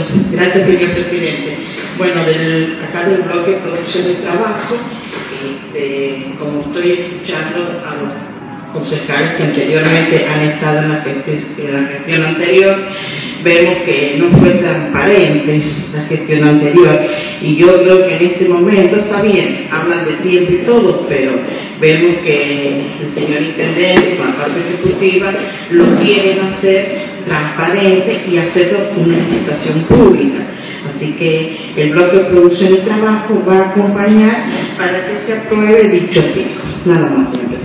Gracias, señor presidente. Bueno, acá del bloque de producción de trabajo, como estoy escuchando a los concejales que anteriormente han estado en la gestión anterior, vemos que no fue transparente la gestión anterior, y yo creo que en este momento está bien, hablan de tiempo y todo, pero vemos que el señor intendente con la parte ejecutiva lo quieren hacer transparente y hacerlo con una licitación pública. Así que el bloque de producción y trabajo va a acompañar para que se apruebe dicho pico. Nada más, señor presidente.